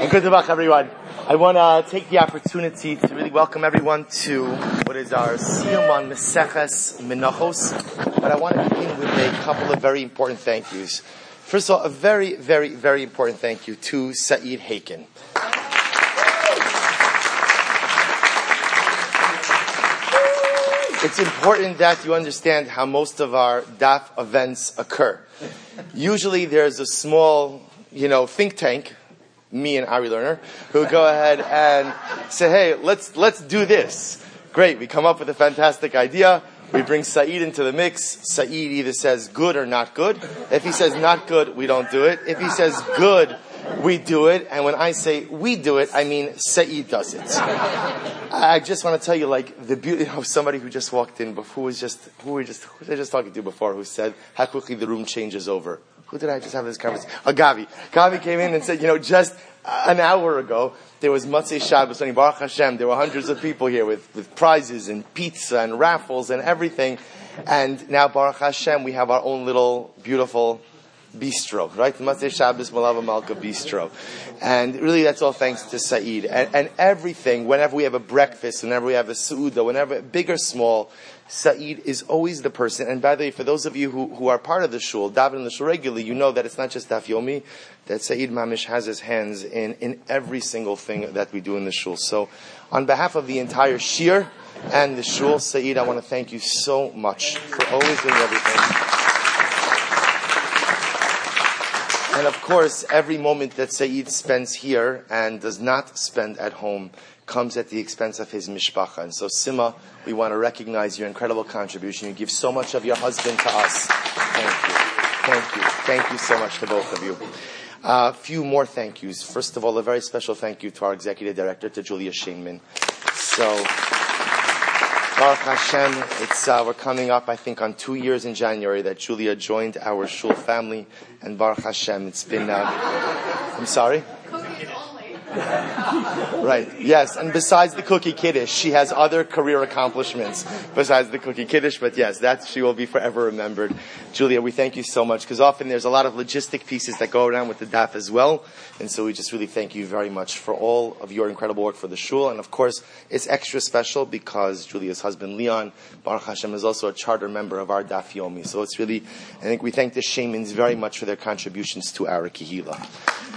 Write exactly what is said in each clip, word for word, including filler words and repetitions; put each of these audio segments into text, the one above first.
Good luck, everyone. I want to take the opportunity to really welcome everyone to what is our Siyum on Meseches Menachos. But I want to begin with a couple of very important thank yous. First of all, a very, very, very important thank you to Saeed Haken. It's important that you understand how most of our D A F events occur. Usually there's a small, you know, think tank, me and Ari Lerner, who go ahead and say, hey, let's let's do this. Great, we come up with a fantastic idea. We bring Saeed into the mix. Saeed either says good or not good. If he says not good, we don't do it. If he says good, we do it. And when I say we do it, I mean Saeed does it. I just want to tell you, like, the beauty of somebody who just walked in, who was just, who were just, who was I just talking to before, who said how quickly the room changes over. Who did I just have this conversation? Oh, Gavi. Gavi came in and said, you know, just an hour ago, there was Motzei Shabbos, and Baruch Hashem, there were hundreds of people here with, with prizes and pizza and raffles and everything. And now, Baruch Hashem, we have our own little beautiful bistro, right? Motzei Shabbos Malava Malka bistro. And really, that's all thanks to Saeed. And, and everything, whenever we have a breakfast, whenever we have a su'udah, whenever, big or small, Saeed is always the person. And by the way, for those of you who, who are part of the shul, daven in the shul regularly, you know that it's not just Daf Yomi, that Saeed Mamish has his hands in, in every single thing that we do in the shul. So, on behalf of the entire shir and the shul, Saeed, I want to thank you so much for always doing everything. And of course, every moment that Saeed spends here and does not spend at home comes at the expense of his mishpacha. And so, Sima, we want to recognize your incredible contribution. You give so much of your husband to us. Thank you. Thank you. Thank you so much to both of you. A uh, few more thank yous. First of all, a very special thank you to our executive director, to Julia Shainman. So, Baruch Hashem, it's, uh, we're coming up, I think, on two years in January that Julia joined our shul family. And Baruch Hashem, it's been, uh, I'm sorry? Right, yes, and besides the cookie kiddush, she has other career accomplishments besides the cookie kiddush, but yes, that she will be forever remembered. Julia, we thank you so much, because often there's a lot of logistic pieces that go around with the D A F as well, and so we just really thank you very much for all of your incredible work for the shul, and of course, it's extra special because Julia's husband, Leon, Baruch Hashem, is also a charter member of our Daf Yomi, so it's really, I think we thank the Shaimans very much for their contributions to our Kehila.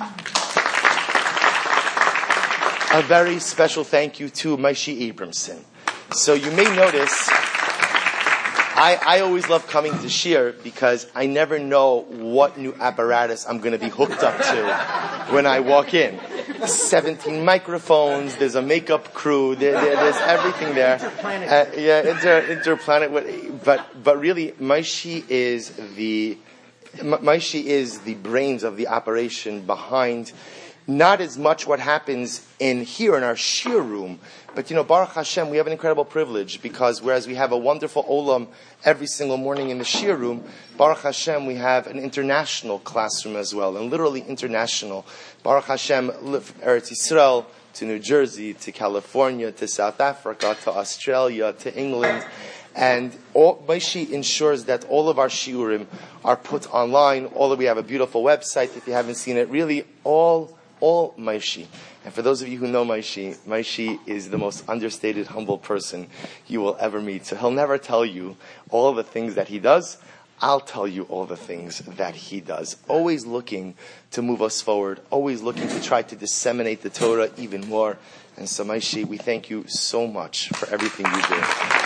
A very special thank you to Maishi Abramson. So you may notice, I, I always love coming to Shir because I never know what new apparatus I'm going to be hooked up to when I walk in. seventeen microphones, there's a makeup crew, there, there, there's everything there. Uh, yeah, inter, interplanet. But, but really, Maishi is the, Maishi is the brains of the operation behind not as much what happens in here in our shir room, but you know, Baruch Hashem, we have an incredible privilege because whereas we have a wonderful olam every single morning in the shir room, Baruch Hashem, we have an international classroom as well, and literally international. Baruch Hashem, Eretz Yisrael, to New Jersey, to California, to South Africa, to Australia, to England. And all, Maishi ensures that all of our shiurim are put online. All of, we have a beautiful website, if you haven't seen it, really all All Maishi. And for those of you who know Maishi, Maishi is the most understated, humble person you will ever meet. So he'll never tell you all the things that he does. I'll tell you all the things that he does. Always looking to move us forward. Always looking to try to disseminate the Torah even more. And so Maishi, we thank you so much for everything you do.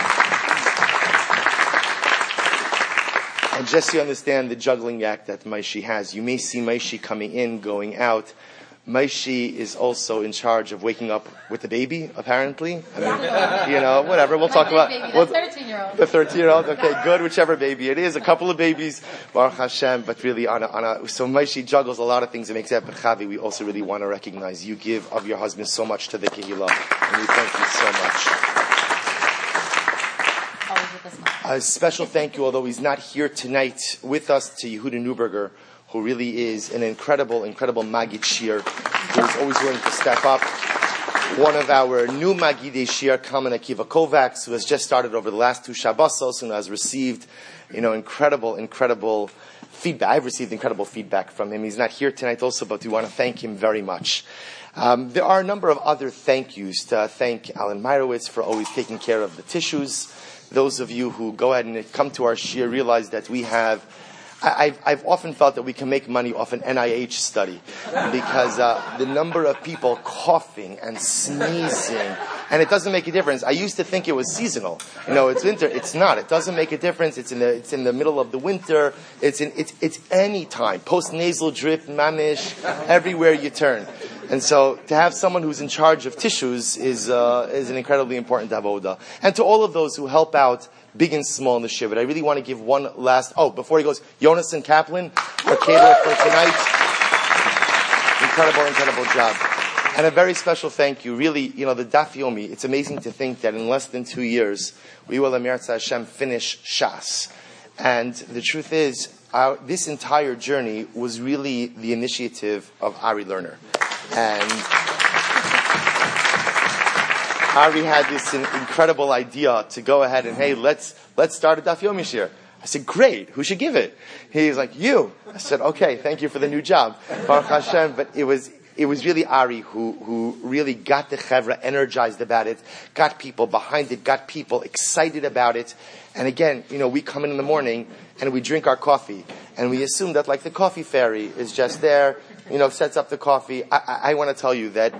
And just so you understand the juggling act that Maishi has, you may see Maishi coming in, going out. Maishi is also in charge of waking up with the baby, apparently. I mean, you know, whatever. We'll talk about baby, well, the thirteen-year-old. The thirteen-year-old. Okay, good. Whichever baby it is, a couple of babies, Baruch Hashem. But really, on a, on a so Maishi juggles a lot of things and makes that. But Chavi, we also really want to recognize you give of your husband so much to the Kehillah, and we thank you so much. A special thank you, although he's not here tonight with us, to Yehuda Neuberger, who really is an incredible, incredible Magid Shir, who is always willing to step up. One of our new Magidei Shir, Kalman Akiva Kovacs, who has just started over the last two Shabbosos and has received, you know, incredible, incredible feedback. I've received incredible feedback from him. He's not here tonight also, but we want to thank him very much. Um, there are a number of other thank yous. To thank Alan Meirowitz for always taking care of the tissues. Those of you who go ahead and come to our shir realize that we have, I, I've, I've often felt that we can make money off an N I H study because uh, the number of people coughing and sneezing, and it doesn't make a difference. I used to think it was seasonal. You know, it's winter. It's not. It doesn't make a difference. It's in the, it's in the middle of the winter. It's in, it's, it's any time. Post-nasal drip, mamish, everywhere you turn. And so to have someone who's in charge of tissues is uh, is an incredibly important avoda. And to all of those who help out, big and small in the shiur, I really want to give one last, oh, before he goes, Jonas and Kaplan, our caterer for tonight. Incredible, incredible job. And a very special thank you. Really, you know, the Daf Yomi, it's amazing to think that in less than two years, we will, Amir Hashem, finish Shas. And the truth is, our, this entire journey was really the initiative of Ari Lerner. And Ari had this incredible idea to go ahead and, hey, let's let's start a Daf Yomi shiur. I said, great, who should give it? He's like, you. I said, okay, thank you for the new job. Baruch Hashem. But it was it was really Ari who, who really got the chevra energized about it, got people behind it, got people excited about it. And again, you know, we come in in the morning and we drink our coffee. And we assume that like the coffee fairy is just there, you know, sets up the coffee. I, I, I want to tell you that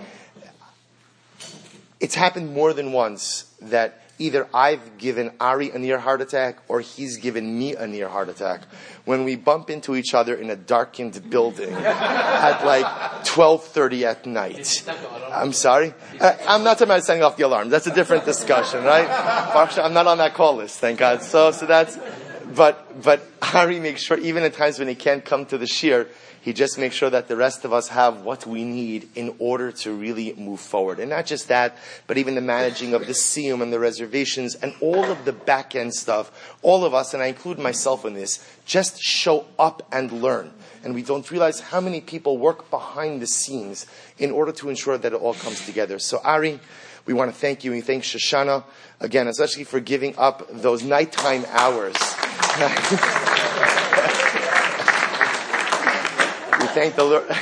it's happened more than once that either I've given Ari a near heart attack or he's given me a near heart attack when we bump into each other in a darkened building at like twelve thirty at night. I'm sorry? Uh, I'm not talking about setting off the alarm. That's a different discussion, right? I'm not on that call list, thank God. So, so that's, but, but Ari makes sure, even at times when he can't come to the shiur, he just makes sure that the rest of us have what we need in order to really move forward. And not just that, but even the managing of the siyum and the reservations and all of the back end stuff. All of us, and I include myself in this, just show up and learn. And we don't realize how many people work behind the scenes in order to ensure that it all comes together. So Ari, we want to thank you. We thank Shoshana, again, especially for giving up those nighttime hours. We thank the Lord.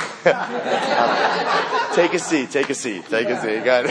Take a seat, take a seat, take a seat. Got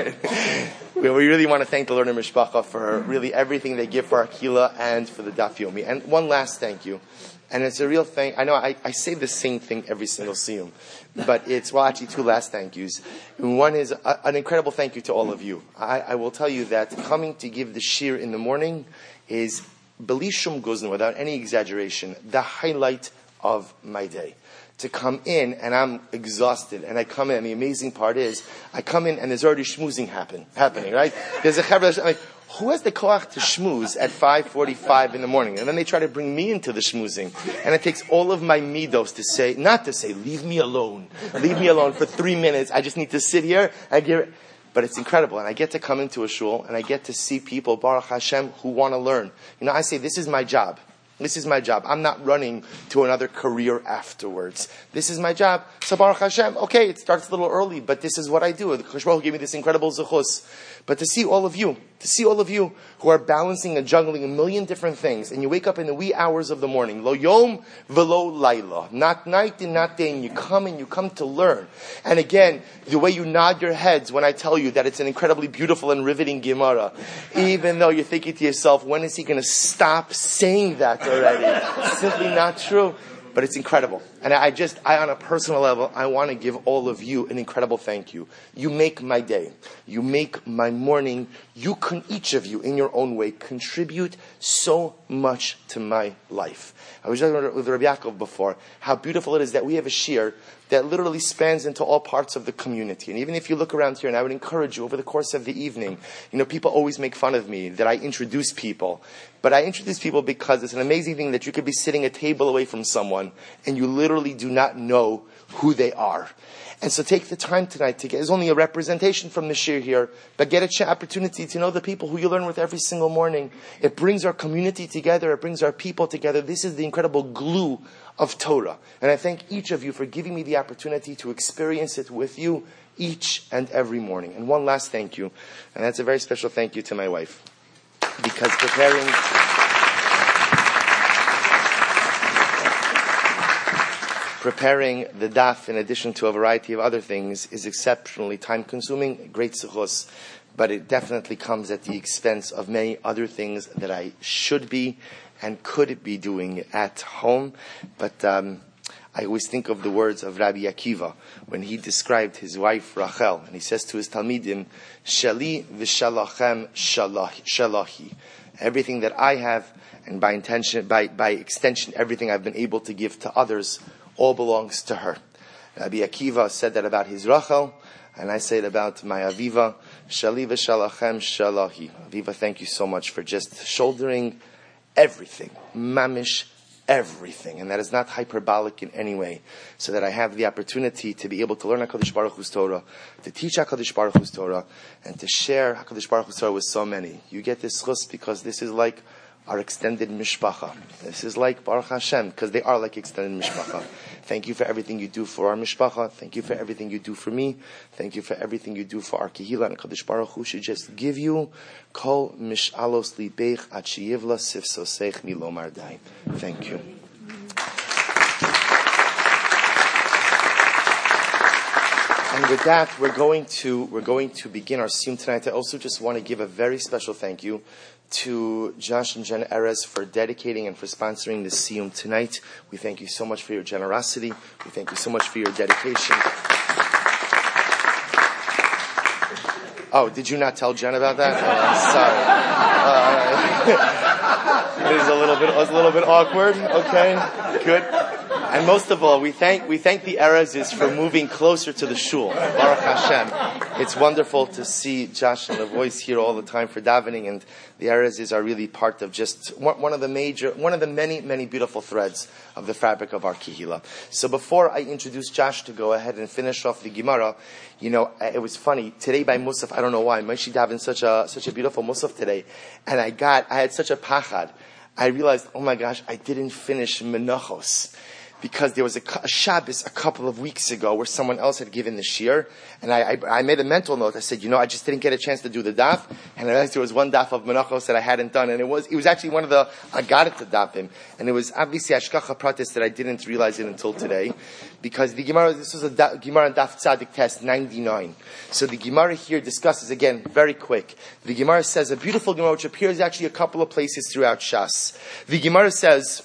it. We really want to thank the Lerner Mishpacha for really everything they give for our Kila and for the Daf Yomi. And one last thank you. And it's a real thing. I know I, I say the same thing every single siyum, but it's, well, actually two last thank yous. One is a, an incredible thank you to all of you. I, I will tell you that coming to give the shiur in the morning is, b'li shum guzn, without any exaggeration, the highlight of my day. To come in and I'm exhausted, and I come in, and the amazing part is, I come in and there's already schmoozing happen, happening, right? There's a chevra, I'm like, who has the koach to schmooze at five forty-five in the morning? And then they try to bring me into the schmoozing. And it takes all of my midos to say, not to say, leave me alone. Leave me alone for three minutes. I just need to sit here. I give, but it's incredible. And I get to come into a shul and I get to see people, Baruch Hashem, who want to learn. You know, I say, this is my job. This is my job. I'm not running to another career afterwards. This is my job. So Baruch Hashem, okay, it starts a little early, but this is what I do. The Kodesh Baruch Hu gave me this incredible zechus. But to see all of you, to see all of you who are balancing and juggling a million different things, and you wake up in the wee hours of the morning, lo yom velo laila, not night and not day, and you come and you come to learn. And again, the way you nod your heads when I tell you that it's an incredibly beautiful and riveting Gemara, even though you're thinking to yourself, when is he going to stop saying that already? It's simply not true. But it's incredible. And I just, I on a personal level, I want to give all of you an incredible thank you. You make my day. You make my morning. You can, each of you, in your own way, contribute so much to my life. I was talking with Rabbi Yaakov before, how beautiful it is that we have a shiur that literally spans into all parts of the community. And even if you look around here, and I would encourage you over the course of the evening, you know, people always make fun of me that I introduce people. But I introduce people because it's an amazing thing that you could be sitting a table away from someone and you literally do not know who they are. And so take the time tonight to get, there's only a representation from the shiur here, but get an opportunity to know the people who you learn with every single morning. It brings our community together. It brings our people together. This is the incredible glue of Torah. And I thank each of you for giving me the opportunity to experience it with you each and every morning. And one last thank you, and that's a very special thank you to my wife. Because preparing... preparing the daf, in addition to a variety of other things, is exceptionally time-consuming, great suchos, but it definitely comes at the expense of many other things that I should be and could be doing at home. But um, I always think of the words of Rabbi Akiva when he described his wife Rachel, and he says to his Talmidim, "Shali v'shalachem shalahi." Everything that I have, and by intention, by by extension, everything I've been able to give to others, all belongs to her. Rabbi Akiva said that about his Rachel, and I say it about my Aviva, Shali v'shalachem shalahi. Aviva, thank you so much for just shouldering everything, mamish everything, and that is not hyperbolic in any way, so that I have the opportunity to be able to learn HaKadosh Baruch Hu's Torah, to teach HaKadosh Baruch Hu's Torah, and to share HaKadosh Baruch Hu's Torah with so many. You get this chus because this is like our extended mishpacha. This is like Baruch Hashem, because they are like extended mishpacha. Thank you for everything you do for our mishpacha. Thank you for everything you do for me. Thank you for everything you do for our kehila. And Kadosh Baruch Hu should just give you kol mishalos libeich ad sheyivla sifsoseich milomar dai. Thank you. And with that, we're going to we're going to begin our siyum tonight. I also just want to give a very special thank you to Josh and Jen Erez for dedicating and for sponsoring this siyum tonight. We thank you so much for your generosity. We thank you so much for your dedication. Oh, did you not tell Jen about that? Oh, sorry. Uh, it is a little bit, it was a little bit awkward. Okay, good. And most of all, we thank we thank the Erezes for moving closer to the shul. Baruch Hashem. It's wonderful to see Josh and the voice here all the time for davening, and the Erezes are really part of just one of the major, one of the many, many beautiful threads of the fabric of our kehila. So before I introduce Josh to go ahead and finish off the Gemara, you know, it was funny today by Musaf. I don't know why. Moshe davened such a such a beautiful Musaf today, and I got I had such a pachad. I realized, oh my gosh, I didn't finish Menachos. Because there was a, a Shabbos a couple of weeks ago where someone else had given the shir, and I, I, I made a mental note. I said, you know, I just didn't get a chance to do the daf, and I realized there was one daf of Menachos that I hadn't done, and it was it was actually one of the I got it to dafim, and it was obviously Ashkacha Pratis that I didn't realize it until today, because the Gemara, this was a da, Gemara and Daf Tzadik test ninety-nine. So the Gemara here discusses again very quick. The Gemara says a beautiful Gemara which appears actually a couple of places throughout Shas. The Gemara says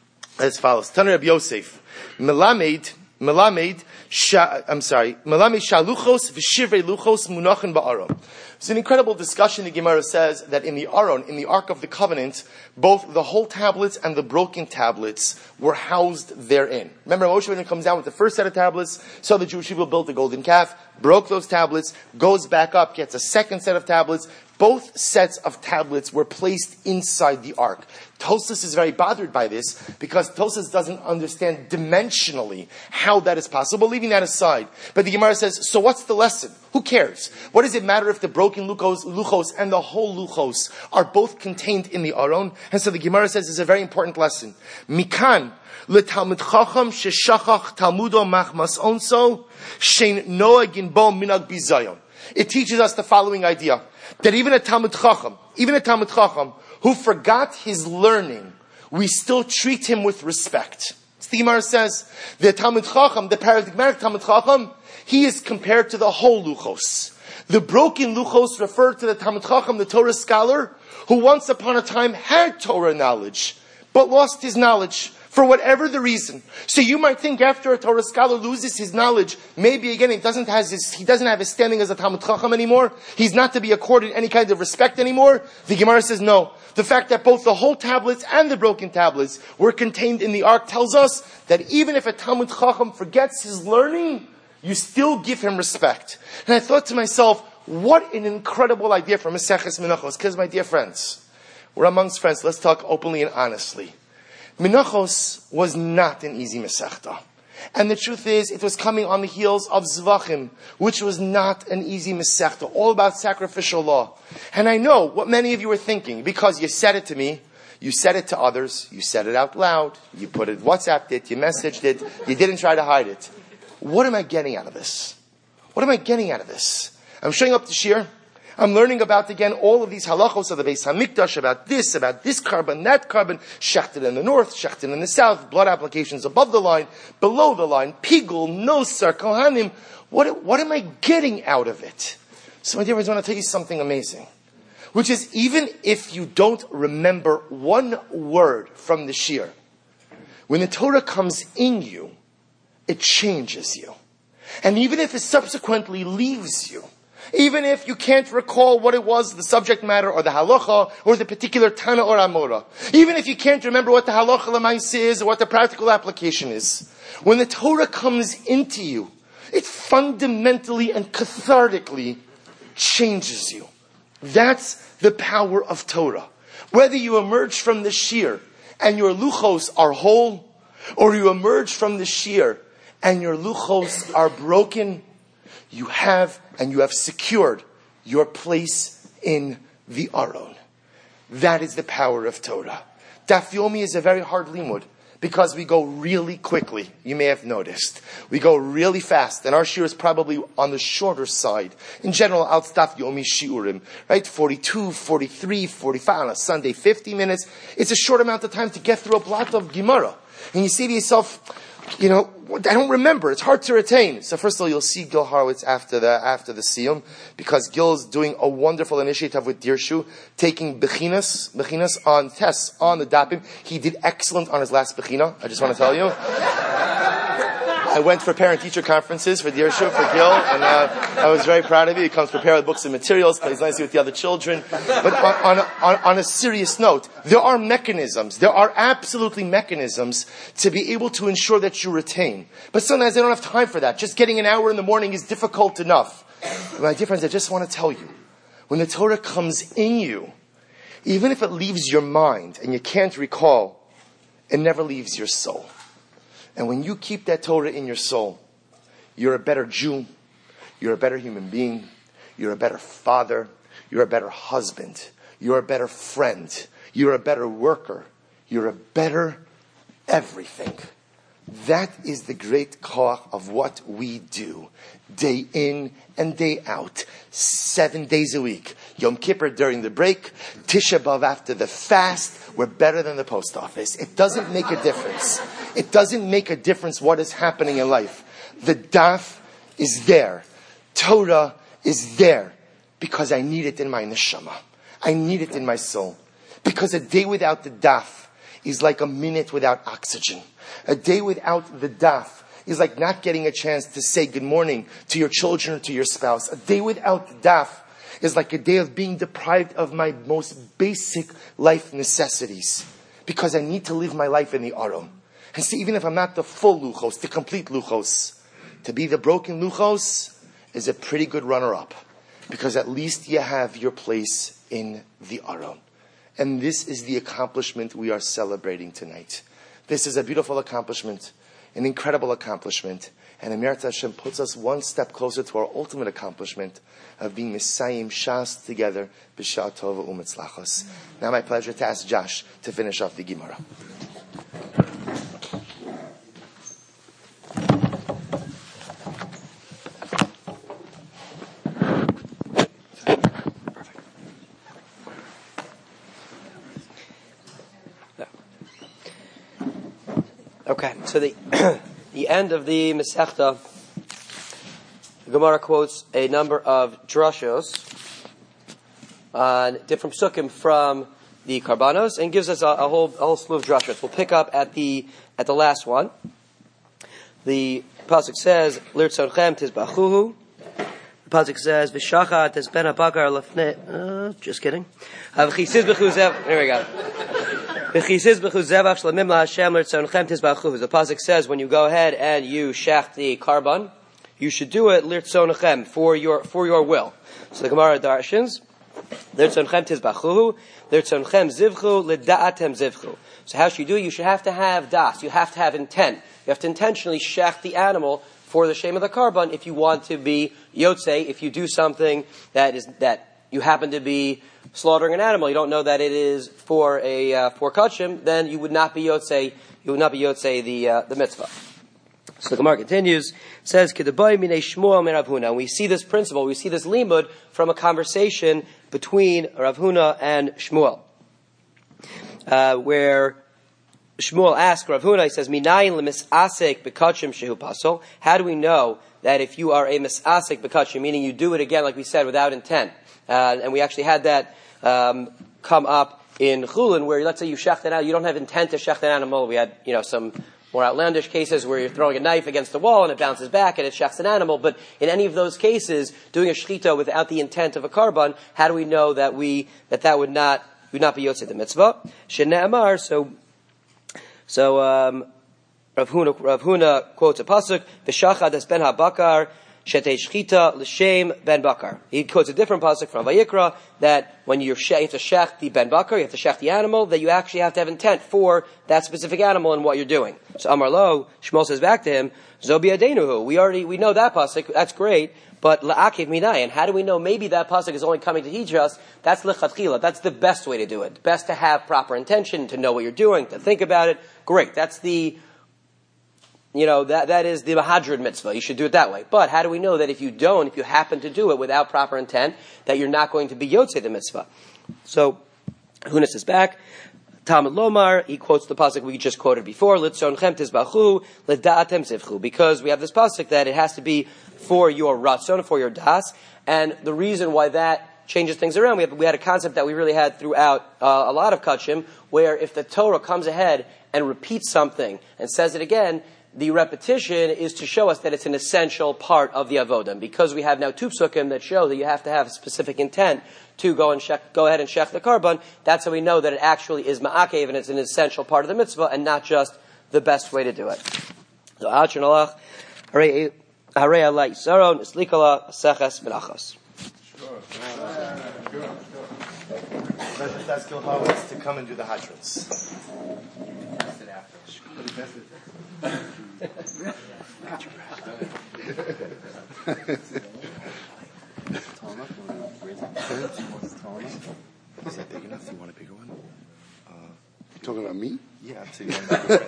as follows: Tanur Reb Yosef, Melamed, Melamed, Sha, I'm sorry, Melamed Shaluchos v'Shivrei Luchos Munachin ba'Aron. It's an incredible discussion. The Gemara says that in the Aron, in the Ark of the Covenant, both the whole tablets and the broken tablets were housed therein. Remember, Moshe when he comes down with the first set of tablets, so the Jewish people built the golden calf, broke those tablets, goes back up, gets a second set of tablets. Both sets of tablets were placed inside the ark. Tosas is very bothered by this because Tosas doesn't understand dimensionally how that is possible, leaving that aside. But the Gemara says, so what's the lesson? Who cares? What does it matter if the broken luchos, luchos and the whole luchos are both contained in the Aron? And so the Gemara says it's a very important lesson. Mikan leTalmud Chacham sheshachach Talmudo machmas onso shein noagin bo minag bizayon. It teaches us the following idea. That even a Talmud Chacham, even a Talmud Chacham who forgot his learning, we still treat him with respect. As the Gemara says, the Talmud Chacham, the paradigmatic Talmud Chacham, he is compared to the whole Luchos. The broken Luchos refer to the Talmud Chacham, the Torah scholar, who once upon a time had Torah knowledge, but lost his knowledge. For whatever the reason. So you might think after a Torah scholar loses his knowledge, maybe again he doesn't have his, he doesn't have his standing as a Talmud Chacham anymore. He's not to be accorded any kind of respect anymore. The Gemara says no. The fact that both the whole tablets and the broken tablets were contained in the ark tells us that even if a Talmud Chacham forgets his learning, you still give him respect. And I thought to myself, what an incredible idea for Maseches Menachos. Because my dear friends, we're amongst friends. Let's talk openly and honestly. Menachos was not an easy Masechta. And the truth is, it was coming on the heels of Zvachim, which was not an easy Masechta, all about sacrificial law. And I know what many of you are thinking, because you said it to me, you said it to others, you said it out loud, you put it, WhatsApped it, you messaged it, you didn't try to hide it. What am I getting out of this? What am I getting out of this? I'm showing up to Shir, I'm learning about, again, all of these halachos of the Beis Hamikdash, about this, about this carbon, that carbon, shechted in the north, shechted in the south, blood applications above the line, below the line, pigul, nosar, kohanim. What, what am I getting out of it? So my dear friends, I want to tell you something amazing, which is even if you don't remember one word from the shir, when the Torah comes in you, it changes you. And even if it subsequently leaves you, even if you can't recall what it was, the subject matter, or the halacha, or the particular tana or amora, even if you can't remember what the halacha l'maisa is, or what the practical application is, when the Torah comes into you, it fundamentally and cathartically changes you. That's the power of Torah. Whether you emerge from the shir and your luchos are whole, or you emerge from the shir and your luchos are broken, you have and you have secured your place in the Aron. That is the power of Torah. Daf Yomi is a very hard limud because we go really quickly. You may have noticed. We go really fast, and our shir is probably on the shorter side. In general, out Daf Yomi shiurim, right? forty-two, forty-three, forty-five, on a Sunday, fifty minutes. It's a short amount of time to get through a blot of Gemara. And you say to yourself, you know, I don't remember. It's hard to retain. So first of all, you'll see Gil Horowitz after the after the siyum, because Gil's doing a wonderful initiative with Dirshu, taking bechinas, bechinas on tests on the dapim. He did excellent on his last bechina. I just want to tell you. I went for parent-teacher conferences for Dirshu, for Gil, and uh, I was very proud of you. He comes prepared with books and materials, plays nicely with the other children. But on, on, on, on a serious note, there are mechanisms, there are absolutely mechanisms to be able to ensure that you retain. But sometimes I don't have time for that. Just getting an hour in the morning is difficult enough. But my dear friends, I just want to tell you, when the Torah comes in you, even if it leaves your mind and you can't recall, it never leaves your soul. And when you keep that Torah in your soul, you're a better Jew, you're a better human being, you're a better father, you're a better husband, you're a better friend, you're a better worker, you're a better everything. That is the great koach of what we do, day in and day out, seven days a week. Yom Kippur during the break, Tisha B'Av after the fast. We're better than the post office. It doesn't make a difference. It doesn't make a difference what is happening in life. The daf is there. Torah is there because I need it in my neshama. I need it in my soul. Because a day without the daf is like a minute without oxygen. A day without the daf is like not getting a chance to say good morning to your children or to your spouse. A day without the daf is like a day of being deprived of my most basic life necessities. Because I need to live my life in the Aron. And see, even if I'm not the full luchos, the complete luchos, to be the broken luchos is a pretty good runner-up. Because at least you have your place in the Aron. And this is the accomplishment we are celebrating tonight. This is a beautiful accomplishment, an incredible accomplishment. And Emirat Hashem puts us one step closer to our ultimate accomplishment of being Messiahim Shas together, B'Shah Tova U'Mitzlachos. Now my pleasure to ask Josh to finish off the Gemara. Okay, so the the end of the Masechta, the Gemara quotes a number of drashos on different psukim from the Karbanos and gives us a, a whole a whole slew of drashos. We'll pick up at the at the last one. The pasuk says, "Lirtzonchem tizbachuhu." The pasuk says, "V'shachat tizben habakar lefnei." Uh, just kidding. There we go. The pasuk says when you go ahead and you shach the carbon, you should do it lirtzonechem, for your for your will. So the Gemara darshins lirtzonechem tizbachuhu, lirtzonchem zivchu, lida'atem zivchu. So how should you do it? You should have to have das. You have to have intent. You have to intentionally shach the animal for the shame of the carbon if you want to be yotzei. If you do something that is that you happen to be slaughtering an animal, you don't know that it is for a uh, for kachim, then you would not be yotzei. You would not be yotzei the uh, the mitzvah. So the Gemara continues, says, Kedabai minei Shmuel min Rav Huna. And we see this principle, we see this limud from a conversation between Rav Huna and Shmuel, uh, where Shmuel asks Rav Huna, he says, Minayin lemisasek bekachim shehu pasol. How do we know that if you are a misasek bekachim, meaning you do it again, like we said, without intent? Uh, and we actually had that um, come up in Chulin, where let's say you shecht an animal, you don't have intent to shecht an animal. We had, you know, some more outlandish cases where you're throwing a knife against the wall and it bounces back and it shechts an animal. But in any of those cases, doing a shechita without the intent of a karban, how do we know that we that that would not would not be yotzei the mitzvah? Shene'amar. So, so um, Rav Huna, Rav Huna quotes a pasuk: "V'shachad es ben habakar shetei shechita l'shem ben bakar." He quotes a different pasuk from Vayikra that when you're she- you have to shech the ben bakar, you have to shech the animal, that you actually have to have intent for that specific animal and what you're doing. So Amar Lo, Shmuel says back to him, Zobi Adenuhu. We already we know that pasuk. That's great, but la'akev minayin. How do we know? Maybe that pasuk is only coming to teach us. That's lechatchila. That's the best way to do it. Best to have proper intention, to know what you're doing, to think about it. Great. That's the You know, that, that is the Mahadrid mitzvah. You should do it that way. But how do we know that if you don't, if you happen to do it without proper intent, that you're not going to be yotzei the mitzvah? So, Huna says back, Talmud Lomar, he quotes the pasuk we just quoted before, Litzonchem tizbachu, Lida'atem zivchu, because we have this pasuk that it has to be for your ratzon, for your das, and the reason why that changes things around, we, have, we had a concept that we really had throughout uh, a lot of kachim, where if the Torah comes ahead and repeats something and says it again, the repetition is to show us that it's an essential part of the avodah. And because we have now two psukim that show that you have to have a specific intent to go and shech, go ahead and shech the karban, that's how we know that it actually is ma'akev and it's an essential part of the mitzvah and not just the best way to do it. So, Hachin alach, harei alai saron, islikala, seches, menachos. Let's ask Gilhowitz to come and do the hadrons. Is that big enough? Do you want a bigger one? Uh, you talking about me? Yeah, I'm saying you want a bigger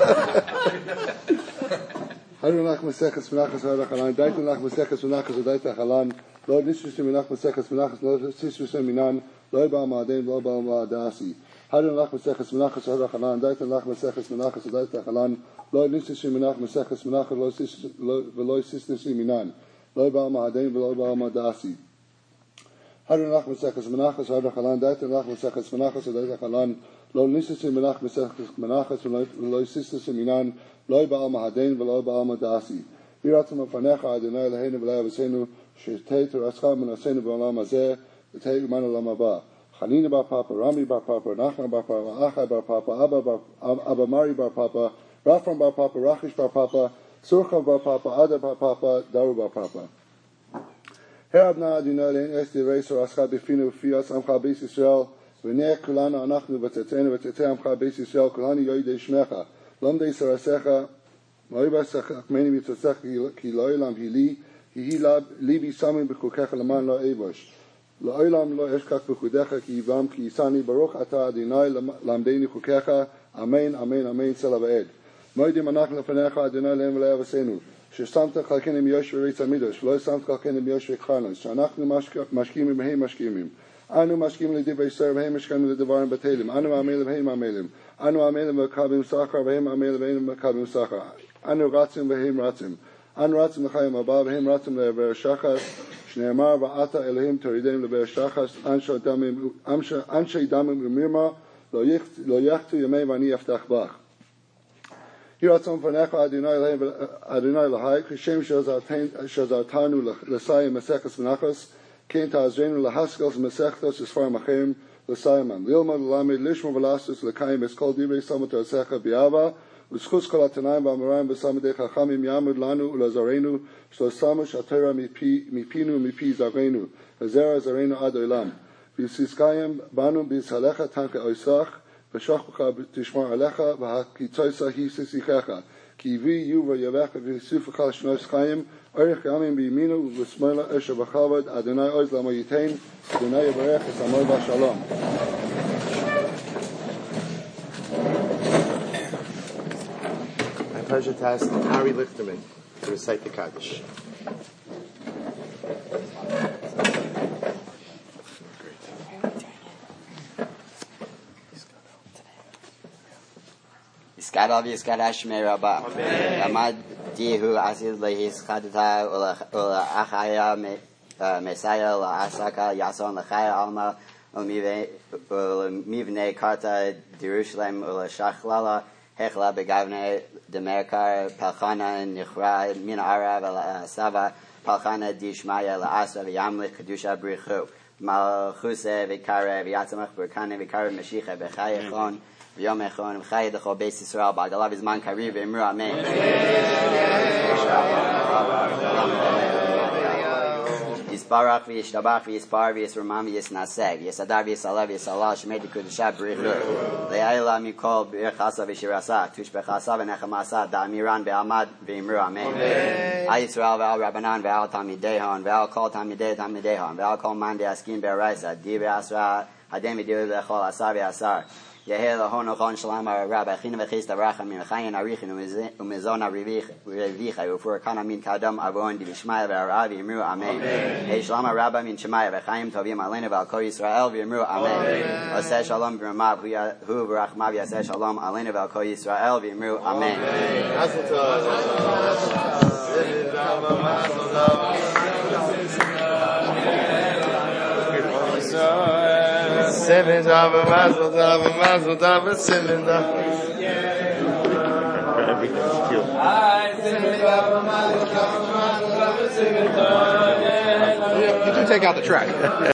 one. Haru lach meseches menachos harach halan, daitan lach meseches menachos daita halan, lo nishvusem menach meseches menachos, lo nishvusem minan, lo ba ma'aden, lo ba ma'adasi. Haru lach meseches menachos harach halan, daitan lach meseches menachos daita halan, lo nishvusem menach meseches menachos, lo sisnesi minan, lo ba ma'aden, lo ba ma'adasi. Haru lach meseches menachos harach halan, daitan lach meseches menachos daita halan, lo nishvusem menach meseches menachos, lo sisnesi minan, Loi ba'al mahadein v'loi ba'al madasi. Hiratzim afanecha Adonai Eloheinu v'lei avosenu shetei torascha menasenu b'olam hazeh v'tei uman olam haba. Chanina bar papa, Rami bar papa, Nachman bar papa, Achai bar papa, Abba bar Abba Mari bar papa, Rafram bar papa, Rachish bar papa, Surcha bar papa, Ada bar papa, Daru bar papa. Herabna Adonai Eloheinu es divrei torascha b'finu v'fiyas amcha beis Yisrael v'nei kulanu anachnu v'tetzenu v'tetzei amcha beis Yisrael kulanu yoidei shmecha. Lomdei sarasecha, moibasecha, meni mitzasecha, ki lo'ilam hili, hi libi samin b'chukecha leman lo evosh. Lo'ilam lo eshkach b'chudecha, ki yivam, ki yisani, baruch ata Adonai, lamdeini chukecha, amen, amen, amen, sela v'ed. Moidim anach lefanecha Adonai lehem v'lei avosenu, shesamta chalkenim yosh v'reitz amidosh, lo samta chalkenim yosh v'kharnos, she'anachnu mashkimim v'hem mashkimim. Anu mashkim l'divrei Yisrael v'hem mashkim l'devarim b'telim. Anu amelim v'hem amelim. Anu amelim v'kabim sachar v'hem amelim v'hem v'kabim sachar. Anu ratzim v'hem ratzim. Anu ratzim l'chayim haba v'hem ratzim l'ber shachas. Shne'emar v'ata Elohim torideim l'ber shachas. Anshe damim u'mirma lo yachtu yamei v'ani yaftach bach. Hiratzim v'necha Adonai l'hai k'shem shazartanu l'sayim meseches v'nachos. Kein ta'azrenu lahaskos mesechtos esfar machem l'sayman. Lilma l'lamed lishma v'lastus l'kayim eskol divrei samat ha'secha bi'ava u'schus kol ha'tanayim v'amarayim v'samadei chachamim yamud lanu u'lazarenu shlosamu shatera mipinu mipi zarenu v'zera zarenu ad olam v'siskayim banu b'ishalecha tanke oisach v'shachbucha tishmar alecha v'hakitzoisa hi sisichecha ki vi yu v'yavecha v'sufachal shnos chayim Orich Yamim b'yiminu v'smoila esher b'chavod Adonai oz lamo yitein Adonai yavarech es amoy v'shalom. I pleasure to ask Harry Lichterman to recite the Kaddish. Yiskadav Yiskadash Merabah. Amad Dihu Asid Lehis Khadata Ula Achaya Messiah La Asaka Yason Lachaya Alma Mivne Karta Jerusalem Ula Shachlala Hechla Begavne Demerkar Palchana Nichra Min Arav Sava Palchana Dishmaya La Asa Yamlich Kedusha Brichu Malchuse Vikare Vyatamach Burkane Vikare Meshicha Bechayechon Yom Echon V'Chayei D'Chol Beis Yisrael B'Agalav Izman Kariv V'Emru Amen. Yisbarach V'Yishtabach V'Yispar V'Yisramam V'Yisnaseg Yisadar V'Yisalav V'Yisalal Shemei D'Kudusha B'Richu Le'ayla Mikol B'Yirchasa V'Shirasa Tush B'Chasa V'Nechamasa Da'amiran V'Amad V'Emru Amen. Al Yisrael V'Al Rabbanan V'Al Tamidehon V'Al Kol Tamidei Tamidehon V'Al Kol Man De'askin Be'Araisa Di V'Asra Hadem V'Diu V'Chol Asar V'Asar Yehel Hon Ochon Shalom Rabbi China V'Chista Rachamim V'Chayin Arichin Umezona Revicha Ufur Kana Min Kadam Avon Divishmaya V'Arav V'Yemru Amen. Hey Shalom Rabbi Min Shemaya V'Chaim Tovim Alena V'Al Kol Yisrael V'Yemru Amen. Oseh Shalom V'Ramav Hu V'Rachmav Yaseh Shalom Alena V'Al Kol Yisrael V'Yemru Amen. Seven tov, mazel tov, mazel tov, seven tov. Everything's cute. You do take out the track.